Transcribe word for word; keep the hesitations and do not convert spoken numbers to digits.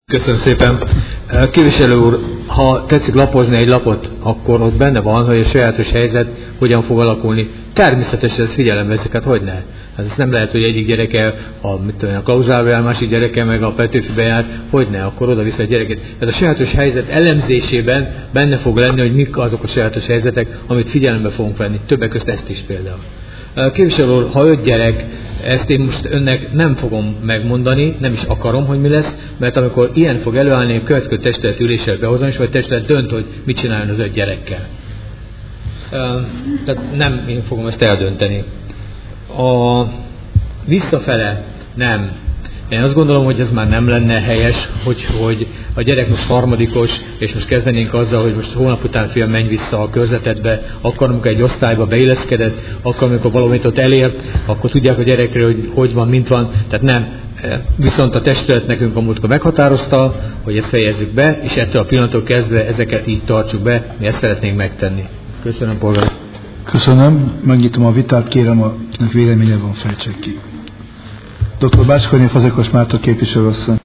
Köszönöm szépen. Képviselő úr, ha tetszik lapozni egy lapot, akkor ott benne van, hogy a sajátos helyzet hogyan fog alakulni. Természetesen ez figyelembe veszik, hát hogy ne? Hát ez nem lehet, hogy egyik gyereke a, mit tudom, a klauzába jár, másik gyereke meg a Petőfibe jár, hogy ne, akkor oda-vissza a gyereket. Ez a sajátos helyzet elemzésében benne fog lenni, hogy mik azok a sajátos helyzetek, amit figyelembe fogunk venni. Többek között ezt is például. Képviselő úr, ha öt gyerek, ezt én most önnek nem fogom megmondani, nem is akarom, hogy mi lesz, mert amikor ilyen fog előállni, a következő testület üléssel behozom, és vagy a testület dönt, hogy mit csináljon az öt gyerekkel. Tehát nem én fogom ezt eldönteni. A visszafele nem. Én azt gondolom, hogy ez már nem lenne helyes, hogy, hogy a gyerek most harmadikos, és most kezdenénk azzal, hogy most hónap után fél menj vissza a körzetedbe, akkor amikor egy osztályba beilleszkedett, akkor amikor valamit ott elért, akkor tudják a gyerekről, hogy hogy van, mint van. Tehát nem. Viszont a testület nekünk a múltkor meghatározta, hogy ezt fejezzük be, és ettől a pillanattól kezdve ezeket így tartsuk be, mi ezt szeretnénk megtenni. Köszönöm, polgár. Köszönöm. Megnyitom a vitát, kérem, akinek véleménye van, fejtsék ki. doktor Bácskai Fazekas Márta képviselőasszony.